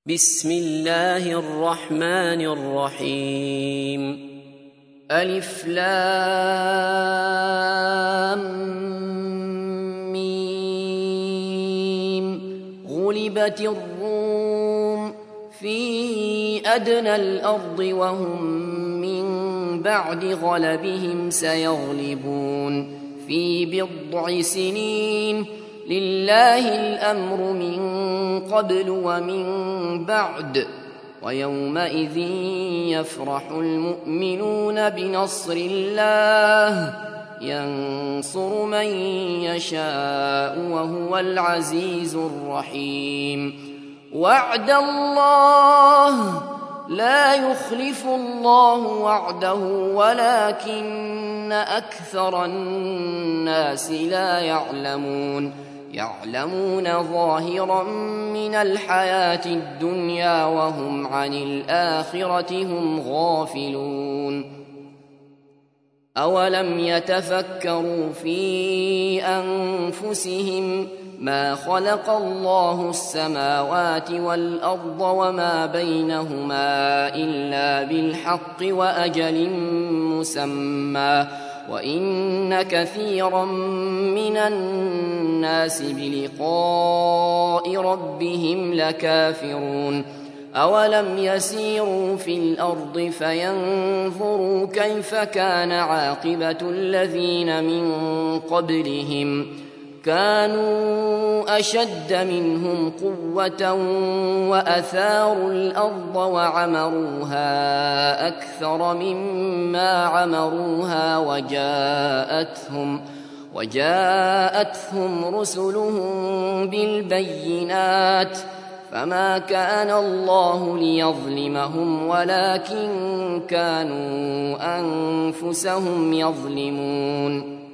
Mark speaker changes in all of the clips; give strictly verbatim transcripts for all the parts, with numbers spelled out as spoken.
Speaker 1: بسم الله الرحمن الرحيم. ألف لام ميم. غلبت الروم في أدنى الأرض وهم من بعد غلبهم سيغلبون في بضع سنين. لله الأمر من قبل ومن بعد، ويومئذ يفرح المؤمنون بنصر الله ينصر من يشاء وهو العزيز الرحيم. وعد الله لا يخلف الله وعده ولكن أكثر الناس لا يعلمون. يعلمون ظاهرا من الحياة الدنيا وهم عن الآخرة هم غافلون. أولم يتفكروا في أنفسهم ما خلق الله السماوات والأرض وما بينهما إلا بالحق وأجل مسمى، وإن كثيرا من الناس بلقاء ربهم لكافرون. أولم يسيروا في الأرض فينظروا كيف كان عاقبة الذين من قبلهم، كانوا أشد منهم قوة وأثاروا الأرض وعمروها أكثر مما عمروها وجاءتهم وجاءتهم رسلهم بالبينات، فما كان الله ليظلمهم ولكن كانوا أنفسهم يظلمون.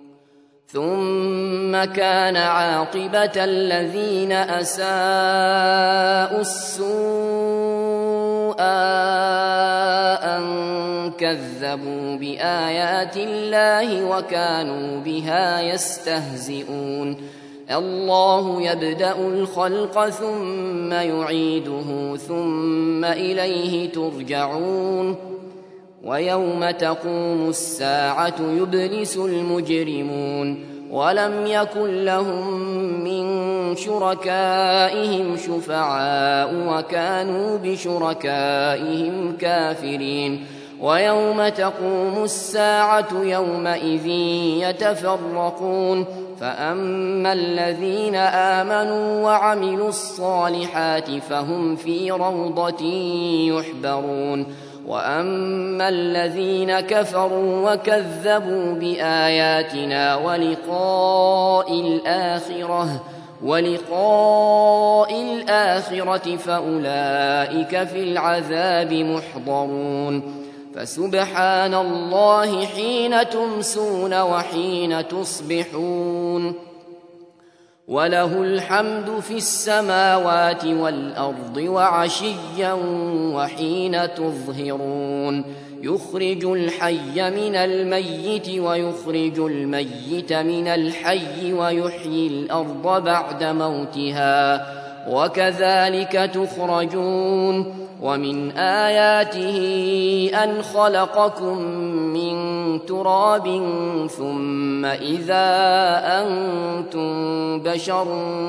Speaker 1: ثم كان عاقبة الذين أساءوا السوء أن كذبوا بآيات الله وكانوا بها يستهزئون. الله يبدأ الخلق ثم يعيده ثم إليه ترجعون. ويوم تقوم الساعة يبلس المجرمون ولم يكن لهم من شركائهم شفعاء وكانوا بشركائهم كافرين. ويوم تقوم الساعة يومئذ يتفرقون، فأما الذين آمنوا وعملوا الصالحات فهم في روضة يحبرون، وأما الذين كفروا وكذبوا بآياتنا ولقاء الآخرة ولقاء الآخرة فأولئك في العذاب محضرون. فسبحان الله حين تمسون وحين تصبحون، وله الحمد في السماوات والأرض وعشيا وحين تظهرون. يخرج الحي من الميت ويخرج الميت من الحي ويحيي الأرض بعد موتها وكذلك تخرجون. ومن آياته أن خلقكم من تراب ثم إذا أنتم بشر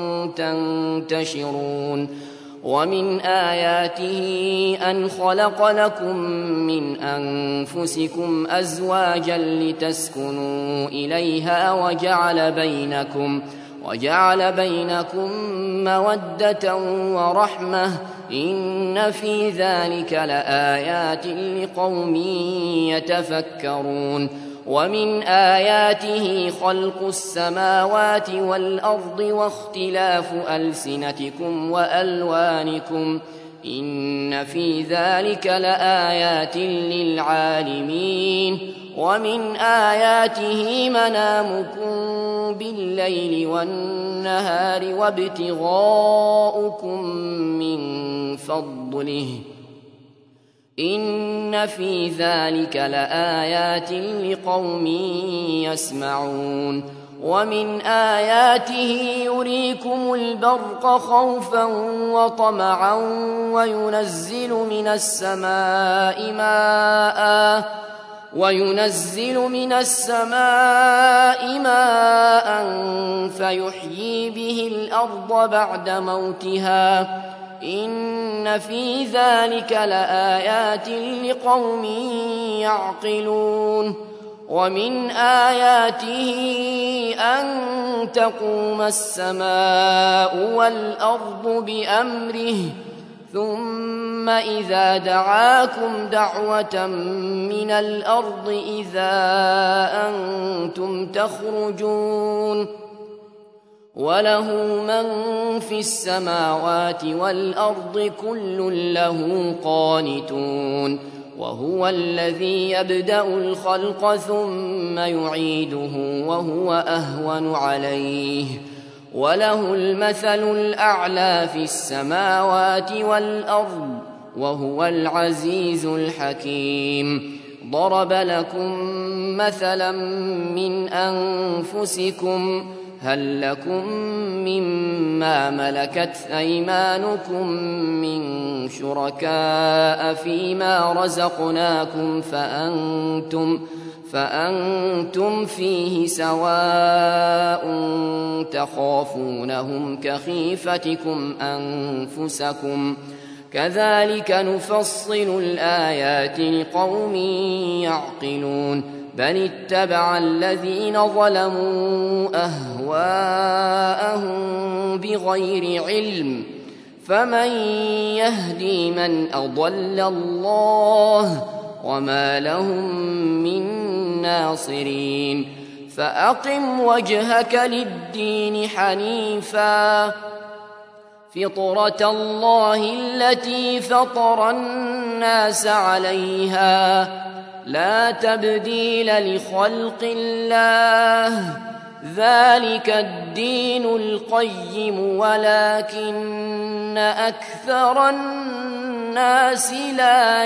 Speaker 1: تنتشرون. ومن آياته أن خلق لكم من أنفسكم أزواجا لتسكنوا إليها وجعل بينكم وجعل بينكم مودة ورحمة، إن في ذلك لآيات لقوم يتفكرون. ومن آياته خلق السماوات والأرض واختلاف ألسنتكم وألوانكم، إن في ذلك لآيات للعالمين. ومن آياته منامكم بالليل والنهار وابتغاؤكم من فضله، إن في ذلك لآيات لقوم يسمعون. ومن آياته يريكم البرق خوفا وطمعا وينزل من السماء ماء وينزل من السماء ماء فيحيي به الأرض بعد موتها إن في ذلك لآيات لقوم يعقلون ومن آياته أن تقوم السماء والأرض بأمره ثم إذا دعاكم دعوة من الأرض إذا أنتم تخرجون وله من في السماوات والأرض كل له قانتون وهو الذي يبدأ الخلق ثم يعيده وهو أهون عليه وله المثل الأعلى في السماوات والأرض وهو العزيز الحكيم ضرب لكم مثلا من أنفسكم هل لكم مما ملكت أيمانكم من شركاء فيما رزقناكم فأنتم فأنتم فيه سواء تخافونهم كخيفتكم أنفسكم كذلك نفصل الآيات لقوم يعقلون بل اتبع الذين ظلموا أهواءهم بغير علم فمن يهدي من أضل الله وما لهم من ناصرين فأقم وجهك للدين حنيفا فطرة الله التي فطر الناس عليها لا تبديل لخلق الله ذلك الدين القيم ولكن أكثر الناس لا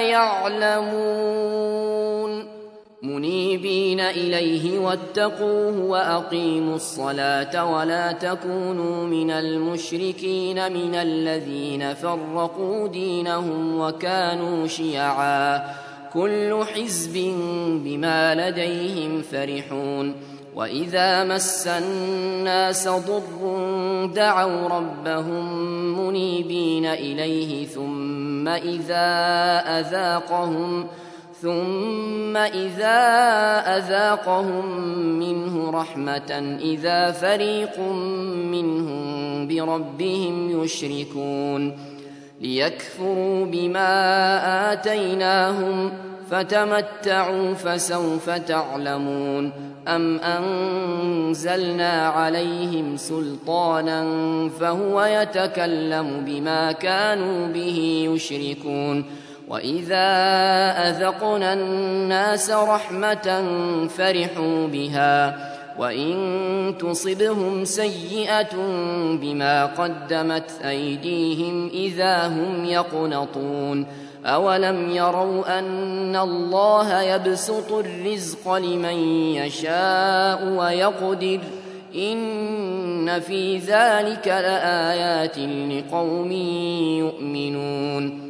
Speaker 1: يعلمون منيبين إليه واتقوه وأقيموا الصلاة ولا تكونوا من المشركين من الذين فرقوا دينهم وكانوا شيعا كل حزب بما لديهم فرحون وإذا مس الناس ضر دعوا ربهم منيبين إليه ثم إذا أذاقهم ثم إذا أذاقهم منه رحمة إذا فريق منهم بربهم يشركون ليكفروا بما آتيناهم فتمتعوا فسوف تعلمون أم أنزلنا عليهم سلطانا فهو يتكلم بما كانوا به يشركون وإذا أذقنا الناس رحمة فرحوا بها وإن تصبهم سيئة بما قدمت أيديهم إذا هم يقنطون أولم يروا أن الله يبسط الرزق لمن يشاء ويقدر إن في ذلك لآيات لقوم يؤمنون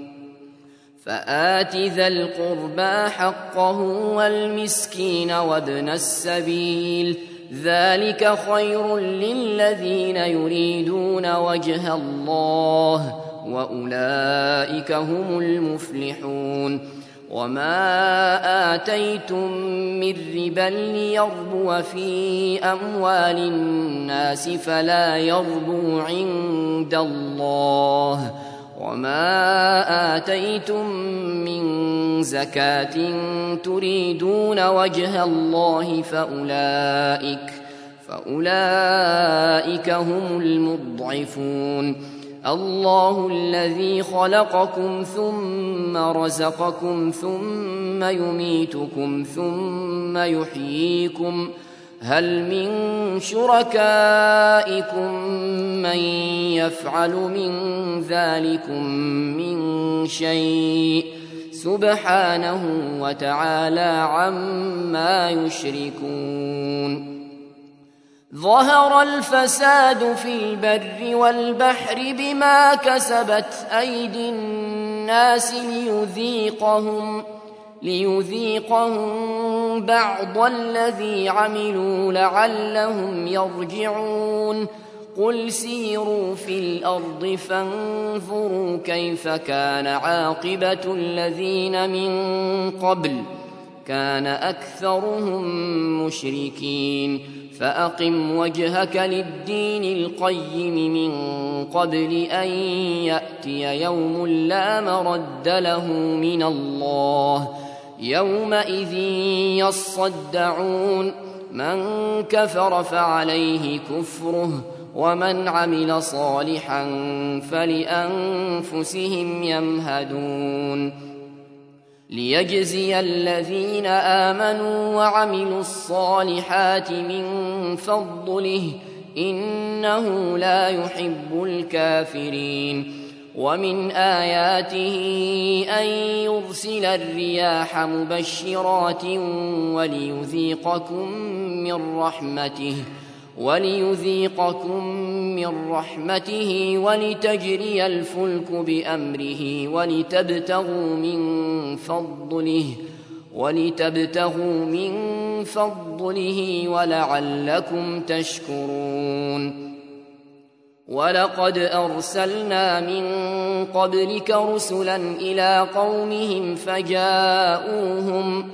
Speaker 1: فآت ذا القربى حقه والمسكين وابن السبيل ذلك خير للذين يريدون وجه الله وأولئك هم المفلحون وما آتيتم من ربا ليربو في أموال الناس فلا يربو عند الله وما آتيتم من زكاة تريدون وجه الله فأولئك فأولئك هم المضعفون الله الذي خلقكم ثم رزقكم ثم يميتكم ثم يحييكم هل من شركائكم من يفعل من ذلكم من شيء سبحانه وتعالى عما يشركون ظهر الفساد في البر والبحر بما كسبت أيدي الناس ليذيقهم ليذيقهم بعض الذي عملوا لعلهم يرجعون قل سيروا في الأرض فانظروا كيف كان عاقبة الذين من قبل كان أكثرهم مشركين فأقم وجهك للدين القيم من قبل أن يأتي يوم لا مرد له من الله يومئذ يصدعون من كفر فعليه كفره ومن عمل صالحا فلأنفسهم يمهدون ليجزي الذين آمنوا وعملوا الصالحات من فضله إنه لا يحب الكافرين ومن آياته أن يرسل الرياح مبشرات وليذيقكم من رحمته وليذيقكم من رحمته ولتجري الفلك بأمره ولتبتغوا من فضله ولتبتغوا من فضله ولعلكم تشكرون ولقد أرسلنا من قبلك رسلا إلى قومهم فجاءوهم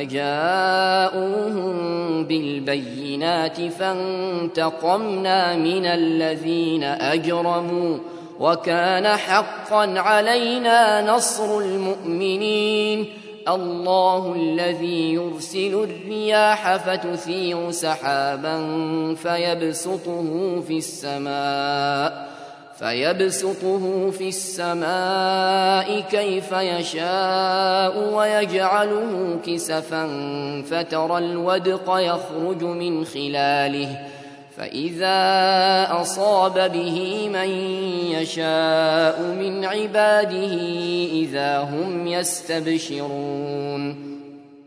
Speaker 1: فجاءوهم بالبينات فانتقمنا من الذين أجرموا وكان حقا علينا نصر المؤمنين الله الذي يرسل الرياح فتثير سحابا فيبسطه في السماء فيبسطه في السماء كيف يشاء ويجعله كسفا فترى الودق يخرج من خلاله فإذا أصاب به من يشاء من عباده إذا هم يستبشرون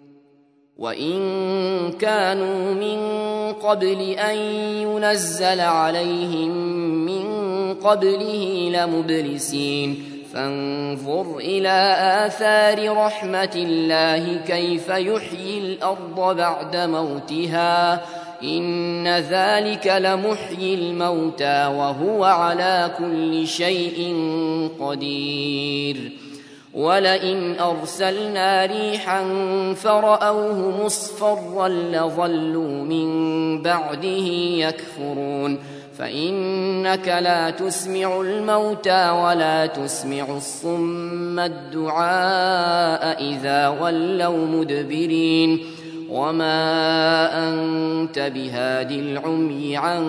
Speaker 1: وإن كانوا من قبل أن ينزل عليهم من قبله لمبلسين فانظر إلى آثار رحمة الله كيف يحيي الأرض بعد موتها إن ذلك لمحيي الموتى وهو على كل شيء قدير ولئن أرسلنا ريحا فرأوه مصفرا لظلوا من بعده يكفرون فإنك لا تسمع الموتى ولا تسمع الصم الدعاء إذا ولوا مدبرين وما أنت بهاد العمي عن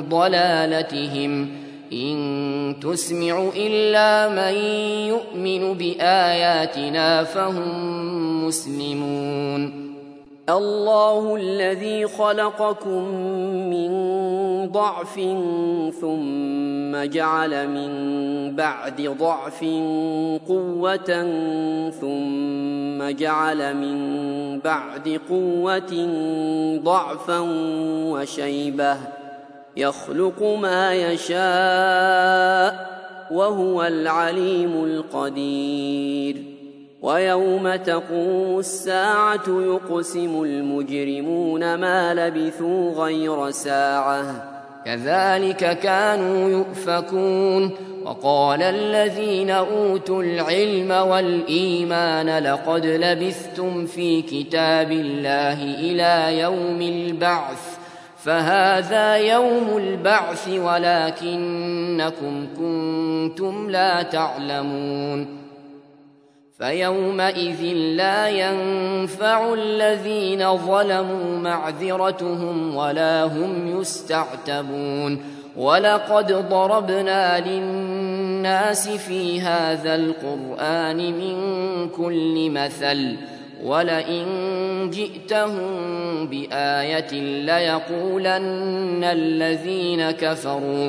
Speaker 1: ضلالتهم إن تسمع إلا من يؤمن بآياتنا فهم مسلمون الله الذي خلقكم من ضعف ثم جعل من بعد ضعف قوة ثم جعل من بعد قوة ضعفا وشيبة يخلق ما يشاء وهو العليم القدير ويوم تقوم الساعة يقسم المجرمون ما لبثوا غير ساعة كذلك كانوا يؤفكون وقال الذين أوتوا العلم والإيمان لقد لبثتم في كتاب الله إلى يوم البعث فهذا يوم البعث ولكنكم كنتم لا تعلمون فيومئذ لا ينفع الذين ظلموا معذرتهم ولا هم يستعتبون ولقد ضربنا للناس في هذا القرآن من كل مثل ولئن جئتهم بآية ليقولن الذين كفروا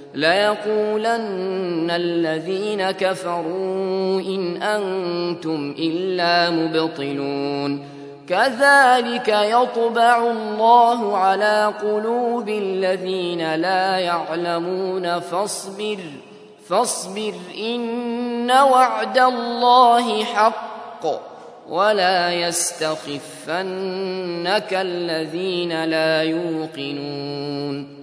Speaker 1: ليقولن الذين كفروا إن أنتم إلا مبطلون كذلك يطبع الله على قلوب الذين لا يعلمون فاصبر فاصبر إن وعد الله حق ولا يستخفنك الذين لا يوقنون